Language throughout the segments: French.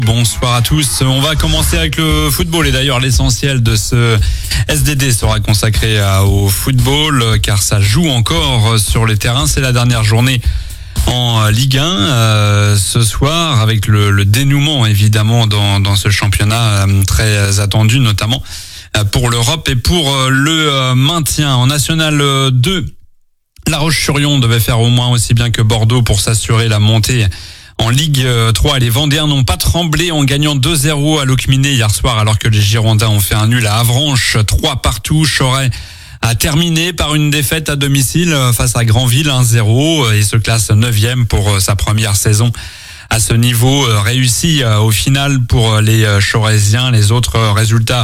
Bonsoir à tous. On va commencer avec le football et d'ailleurs l'essentiel de ce SDD sera consacré au football car ça joue encore sur les terrains. C'est la dernière journée en Ligue 1 ce soir avec le dénouement évidemment dans ce championnat très attendu notamment pour l'Europe et pour le maintien en National 2. La Roche-sur-Yon devait faire au moins aussi bien que Bordeaux pour s'assurer la montée en Ligue 3. Et les Vendéens n'ont pas tremblé en gagnant 2-0 à Locminé hier soir alors que les Girondins ont fait un nul à Avranches, 3-3. Choret a terminé par une défaite à domicile face à Granville 1-0 et se classe 9e pour sa première saison à ce niveau réussi au final pour les Chorésiens. Les autres résultats: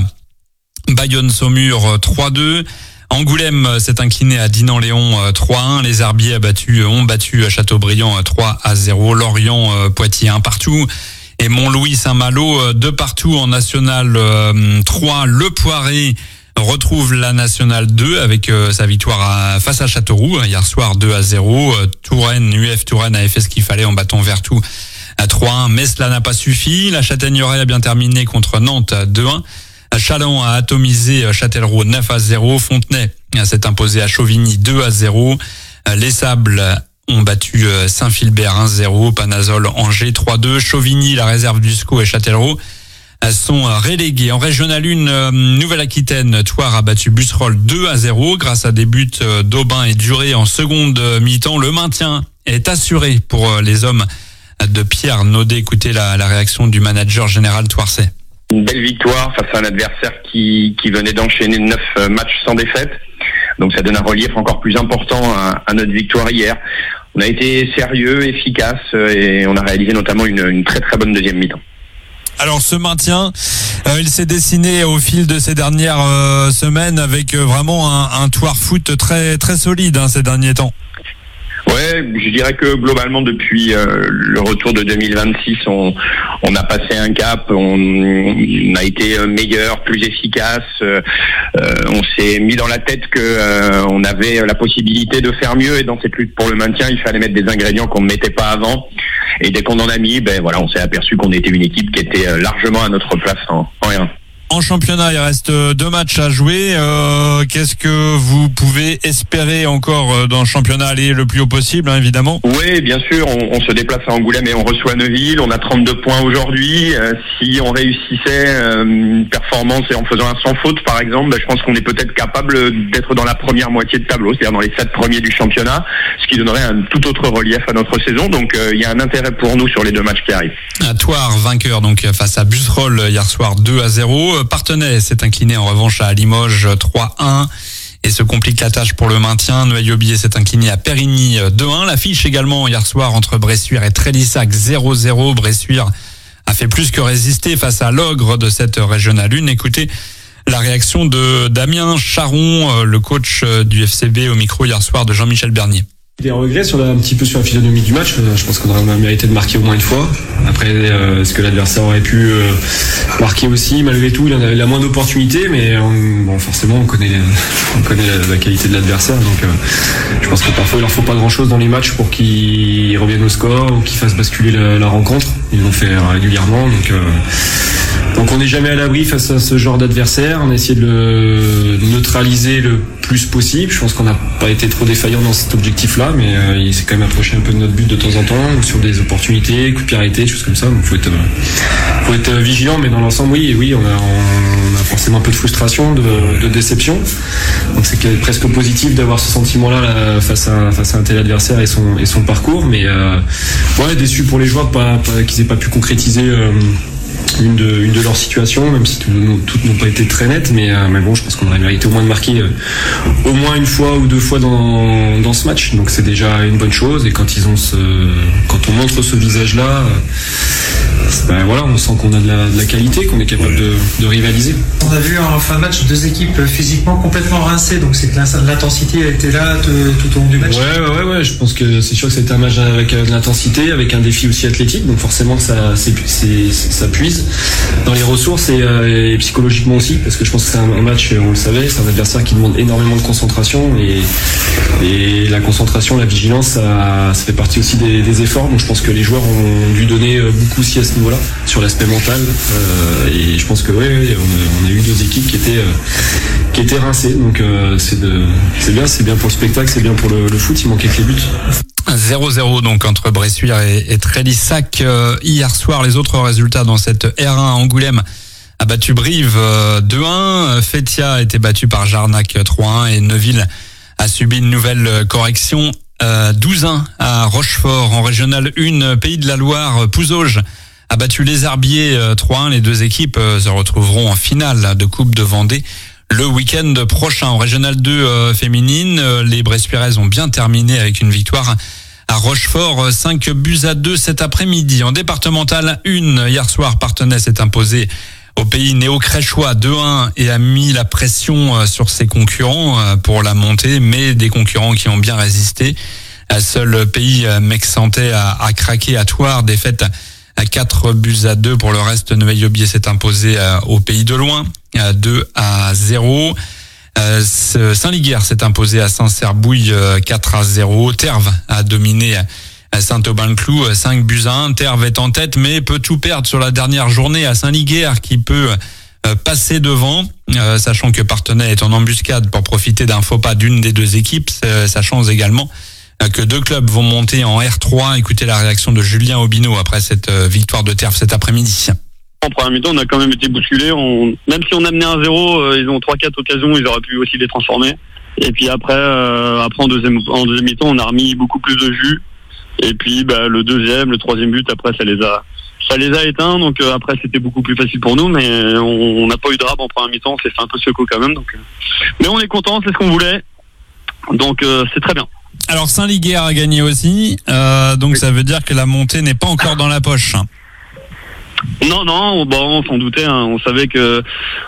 Bayonne-Saumur 3-2. Angoulême s'est incliné à Dinan-Léon 3-1. Les Herbiers ont battu Châteaubriand 3-0. Lorient, Poitiers 1-1. Et Montlouis-Saint-Malo 2-2 en National 3. Le Poiré retrouve la National 2 avec sa victoire face à Châteauroux hier soir 2-0. Touraine, UF Touraine a fait ce qu'il fallait en battant Vertou à 3-1. Mais cela n'a pas suffi. La Châtaigneraie a bien terminé contre Nantes 2-1. Châlons a atomisé Châtellerault 9-0. Fontenay s'est imposé à Chauvigny 2-0. Les Sables ont battu Saint-Philbert 1-0. Panazol, Angers 3-2. Chauvigny, la réserve du SCO et Châtellerault sont relégués. En Régional 1, Nouvelle-Aquitaine, Thouars a battu Busserolles 2-0 grâce à des buts d'Aubin et Duré en seconde mi-temps. Le maintien est assuré pour les hommes de Pierre Naudet. Écoutez la réaction du manager général thouarsais. Une belle victoire face à un adversaire qui venait d'enchaîner 9 matchs sans défaite. Donc ça donne un relief encore plus important à notre victoire hier. On a été sérieux, efficace et on a réalisé notamment une très très bonne deuxième mi-temps. Alors ce maintien, il s'est dessiné au fil de ces dernières semaines avec vraiment un Thouars foot très très solide ces derniers temps. Ouais, je dirais que globalement depuis le retour de 2026, on a passé un cap, on a été meilleur, plus efficace. On s'est mis dans la tête que on avait la possibilité de faire mieux et dans cette lutte pour le maintien, il fallait mettre des ingrédients qu'on ne mettait pas avant. Et dès qu'on en a mis, on s'est aperçu qu'on était une équipe qui était largement à notre place en R1. En championnat, il reste 2 matchs à jouer. Qu'est-ce que vous pouvez espérer encore dans le championnat, aller le plus haut possible, évidemment? Oui, bien sûr. On se déplace à Angoulême et on reçoit Neuville. On a 32 points aujourd'hui. Si on réussissait une performance et en faisant un sans faute, par exemple, je pense qu'on est peut-être capable d'être dans la première moitié de tableau, c'est-à-dire dans les 7 premiers du championnat, ce qui donnerait un tout autre relief à notre saison. Donc, il y a un intérêt pour nous sur les 2 matchs qui arrivent. Thouars, vainqueur donc face à Busserolles hier soir 2-0. Partenay s'est incliné en revanche à Limoges 3-1 et se complique la tâche pour le maintien. Noailles-Aubier s'est incliné à Périgny 2-1. L'affiche également hier soir entre Bressuire et Trélissac 0-0. Bressuire a fait plus que résister face à l'ogre de cette Régionale 1. Écoutez la réaction de Damien Charon, le coach du FCB au micro hier soir de Jean-Michel Bernier. Des regrets un petit peu sur la physionomie du match. Je pense qu'on aurait mérité de marquer au moins une fois. Après, est-ce que l'adversaire aurait pu marquer aussi? Malgré tout, il en avait la moins d'opportunités, mais forcément, on connaît la qualité de l'adversaire. Donc, je pense que parfois, il leur faut pas grand-chose dans les matchs pour qu'ils reviennent au score ou qu'ils fassent basculer la rencontre. Ils l'ont fait régulièrement. Donc on n'est jamais à l'abri face à ce genre d'adversaire. On a essayé de le neutraliser le plus possible. Je pense qu'on n'a pas été trop défaillant dans cet objectif-là, mais il s'est quand même approché un peu de notre but de temps en temps, sur des opportunités, coups de pied arrêtés, des choses comme ça. Donc faut être vigilant, mais dans l'ensemble, oui, on a forcément un peu de frustration, de déception. Donc c'est presque positif d'avoir ce sentiment-là face à un tel adversaire et son parcours, mais déçu pour les joueurs qu'ils aient pas pu concrétiser une de leurs situations, même si toutes n'ont pas été très nettes, mais bon, je pense qu'on aurait mérité au moins de marquer au moins une fois ou 2 fois dans ce match, donc c'est déjà une bonne chose. Et quand on montre ce visage-là, on sent qu'on a de la qualité, qu'on est capable de rivaliser. On a vu en fin de match 2 équipes physiquement complètement rincées, donc c'est que l'intensité a été là tout au long du match. Ouais, je pense que c'est sûr que c'était un match avec de l'intensité, avec un défi aussi athlétique, donc forcément ça puise. dans les ressources et psychologiquement aussi, parce que je pense que c'est un match, on le savait, c'est un adversaire qui demande énormément de concentration et la concentration, la vigilance, ça fait partie aussi des efforts. Donc je pense que les joueurs ont dû donner beaucoup aussi à ce niveau-là sur l'aspect mental et je pense que on a eu 2 équipes qui étaient rincées. Donc c'est bien pour le spectacle, c'est bien pour le foot. Il manquait que les buts. 0-0 donc entre Bressuire et Trélissac hier soir. Les autres résultats dans cette R1, Angoulême a battu Brive 2-1, Fétia a été battu par Jarnac 3-1 et Neuville a subi une nouvelle correction 12-1 à Rochefort. En régional 1, Pays de la Loire, Pouzauges a battu les Herbiers 3-1. Les 2 équipes se retrouveront en finale de Coupe de Vendée le week-end prochain. En régional 2 féminine, les Bressuiraises ont bien terminé avec une victoire à Rochefort, 5-2 cet après-midi. En départemental 1, hier soir, Parthenay s'est imposé au Pays Néo-Créchois 2-1 et a mis la pression sur ses concurrents pour la montée, mais des concurrents qui ont bien résisté. Seul Pays Mexantais a craqué à Thouars, défaite à 4-2. Pour le reste, Noailles-Aubier s'est imposé au Pays de Loin 2-0. Saint-Liguerre s'est imposé à Saint-Cerbouille 4-0. Terve a dominé Saint-Aubin-le-Cloud 5-1. Terve est en tête mais peut tout perdre sur la dernière journée à Saint-Liguerre qui peut passer devant, sachant que Parthenay est en embuscade pour profiter d'un faux pas d'une des 2 équipes, sachant également que 2 clubs vont monter en R3. Écoutez la réaction de Julien Aubineau après cette victoire de Terve cet après-midi. En première mi-temps, on a quand même été bousculés. Même si on a mené 1-0, ils ont 3-4 occasions, ils auraient pu aussi les transformer. Et puis après en deuxième mi-temps, on a remis beaucoup plus de jus. Et puis le deuxième, le troisième but, après ça les a éteints. Donc après c'était beaucoup plus facile pour nous, mais on n'a pas eu de rab en première mi-temps. On s'est fait un peu secouer quand même. Donc, mais on est content, c'est ce qu'on voulait. Donc c'est très bien. Alors Saint-Liguerre a gagné aussi, donc oui. Ça veut dire que la montée n'est pas encore dans la poche. Non, on s'en doutait. Hein. On savait que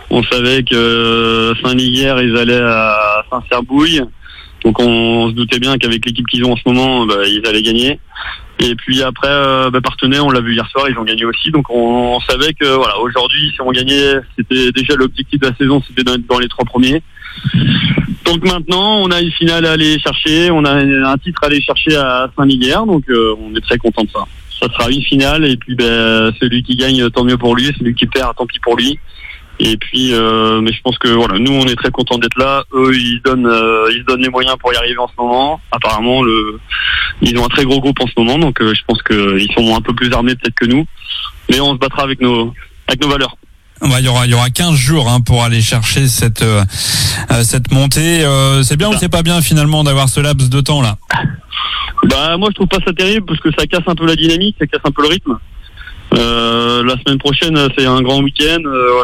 Saint-Liguerre ils allaient à Saint-Cerbouille, donc on se doutait bien qu'avec l'équipe qu'ils ont en ce moment, ils allaient gagner. Et puis après, Parthenay, on l'a vu hier soir, ils ont gagné aussi. Donc on savait que aujourd'hui, si on gagnait, c'était déjà l'objectif de la saison, c'était d'être dans les 3 premiers. Donc maintenant, on a une finale à aller chercher, on a un titre à aller chercher à Saint-Liguerre, donc on est très content de ça. Ça sera une finale et puis celui qui gagne, tant mieux pour lui, celui qui perd, tant pis pour lui. Et puis, mais je pense que nous on est très contents d'être là. Eux, ils se donnent les moyens pour y arriver en ce moment. Apparemment, ils ont un très gros groupe en ce moment, donc je pense qu'ils sont un peu plus armés peut-être que nous. Mais on se battra avec nos valeurs. Il y aura 15 jours pour aller chercher cette montée. C'est bien ou c'est pas bien finalement d'avoir ce laps de temps là? Moi je trouve pas ça terrible parce que ça casse un peu la dynamique, ça casse un peu le rythme. La semaine prochaine c'est un grand week-end.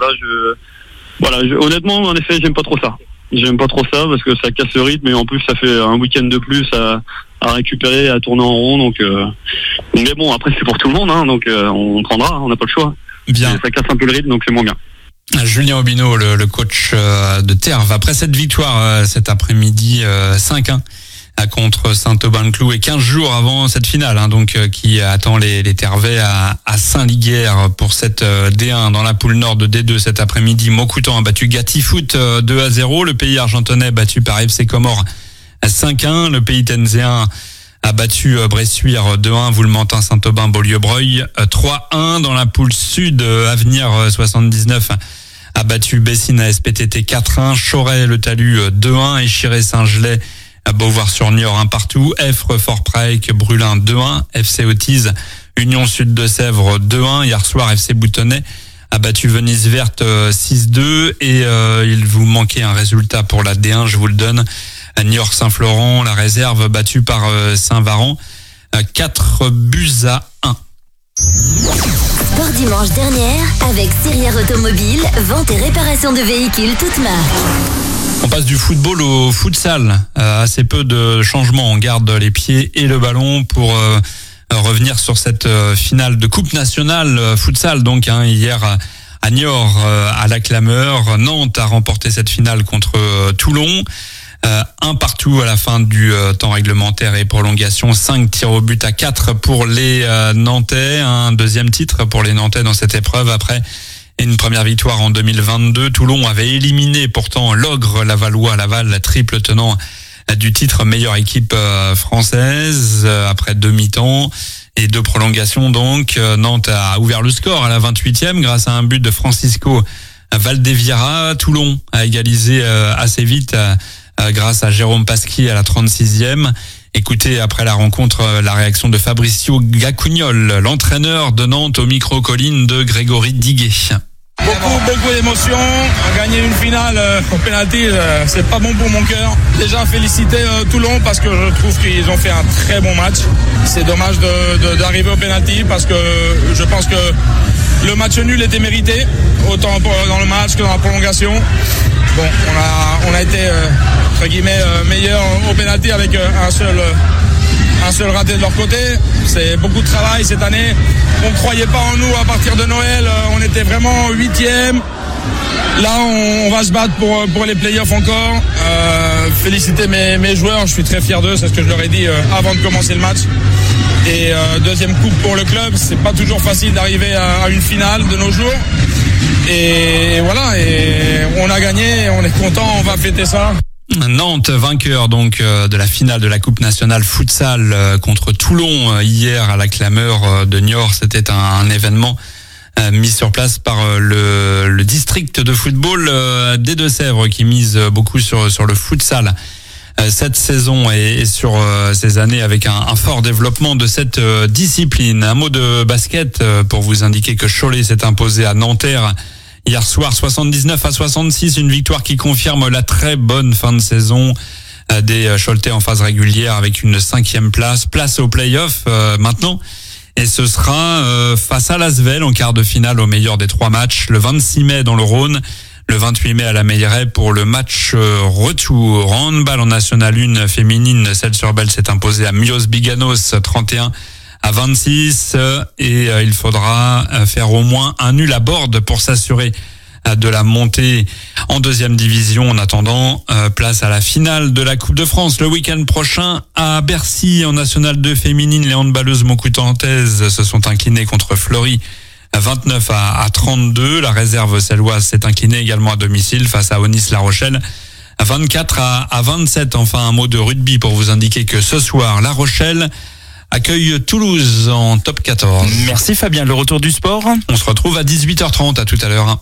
Honnêtement, en effet, j'aime pas trop ça. J'aime pas trop ça parce que ça casse le rythme et en plus ça fait un week-end de plus à récupérer, à tourner en rond. Donc, mais bon, après c'est pour tout le monde, donc on prendra, on n'a pas le choix. Bien. Ça casse un peu le rythme, donc c'est moins bien. Julien Aubineau, le coach de Terve, après cette victoire cet après-midi 5-1 contre Saint-Aubin-le-Cloud et 15 jours avant cette finale, qui attend les Tervais à Saint-Liguerre pour cette D1 dans la poule nord de D2 cet après-midi. Maucoutan a battu Gatti Foot 2-0. Le Pays Argentonnais battu par FC Comores 5-1. Le Pays Tenzéen a battu Bressuire 2-1, Voulementin, Saint-Aubin, Beaulieu-Breuil 3-1. Dans la poule sud, Avenir 79 a battu Bessines à SPTT 4-1. Choret, Le Talus 2-1. Échiré, Saint-Gelais à Beauvoir-sur-Niort 1 partout. Effre, Fort-Praïque, Brulin 2-1. FC Autise, Union Sud de Sèvres 2-1. Hier soir, FC Boutonnet a battu Venise Verte 6-2 et il vous manquait un résultat pour la D1, je vous le donne. Niort-Saint-Florent, la réserve battue par Saint-Varan 4-1. Sport dimanche dernière avec Sirière Automobile, vente et réparation de véhicules toutes marques. On passe du football au futsal. Assez peu de changements. On garde les pieds et le ballon pour revenir sur cette finale de Coupe nationale futsal. Donc hier à Niort, à la clameur, Nantes a remporté cette finale contre Toulon. 1 partout à la fin du temps réglementaire et prolongation. 5 tirs au but à 4 pour les Nantais. Un deuxième titre pour les Nantais dans cette épreuve après Et une première victoire en 2022. Toulon avait éliminé pourtant l'ogre Laval, triple tenant du titre meilleure équipe française après 2 mi-temps et 2 prolongations. Donc Nantes a ouvert le score à la 28e grâce à un but de Francisco Valdevieira. Toulon a égalisé assez vite grâce à Jérôme Pasqui à la 36e. Écoutez après la rencontre la réaction de Fabricio Gacugnol, l'entraîneur de Nantes au micro-colline de Grégory Diguet. Beaucoup d'émotions. Gagner une finale au pénalty, c'est pas bon pour mon cœur. Déjà féliciter Toulon parce que je trouve qu'ils ont fait un très bon match. C'est dommage d'arriver au pénalty parce que je pense que le match nul était mérité, autant dans le match que dans la prolongation. Bon, on a été entre guillemets meilleur au pénalty avec un seul raté de leur côté. C'est beaucoup de travail cette année. On ne croyait pas en nous à partir de Noël. On était vraiment 8e. Là, on va se battre pour les playoffs encore. Féliciter mes joueurs. Je suis très fier d'eux. C'est ce que je leur ai dit avant de commencer le match. Et deuxième coupe pour le club. C'est pas toujours facile d'arriver à une finale de nos jours. Et voilà. Et on a gagné. On est content. On va fêter ça. Nantes vainqueur donc de la finale de la Coupe nationale futsal contre Toulon hier à la clameur de Niort. C'était un événement mis sur place par le district de football des Deux-Sèvres qui mise beaucoup sur le futsal cette saison et sur ces années avec un fort développement de cette discipline. Un mot de basket pour vous indiquer que Cholet s'est imposé à Nanterre hier soir 79-66, une victoire qui confirme la très bonne fin de saison des Choletais en phase régulière avec une 5e place au play-off maintenant. Et ce sera face à l'Asvel en quart de finale au meilleur des 3 matchs, le 26 mai dans le Rhône, le 28 mai à la Meilleraie pour le match retour. En handball en National 1 féminine, Celles-sur-Belle s'est imposée à Mios Biganos 31-26 et il faudra faire au moins un nul à Borde pour s'assurer de la montée en 2e division. En attendant, place à la finale de la Coupe de France le week-end prochain à Bercy. En National 2 féminine, les handballeuses montcoutantaises se sont inclinées contre Fleury 29-32. La réserve celloise s'est inclinée également à domicile face à Onis-La Rochelle 24-27. Enfin, un mot de rugby pour vous indiquer que ce soir, La Rochelle accueille Toulouse en top 14. Merci Fabien, le retour du sport. On se retrouve à 18h30, à tout à l'heure.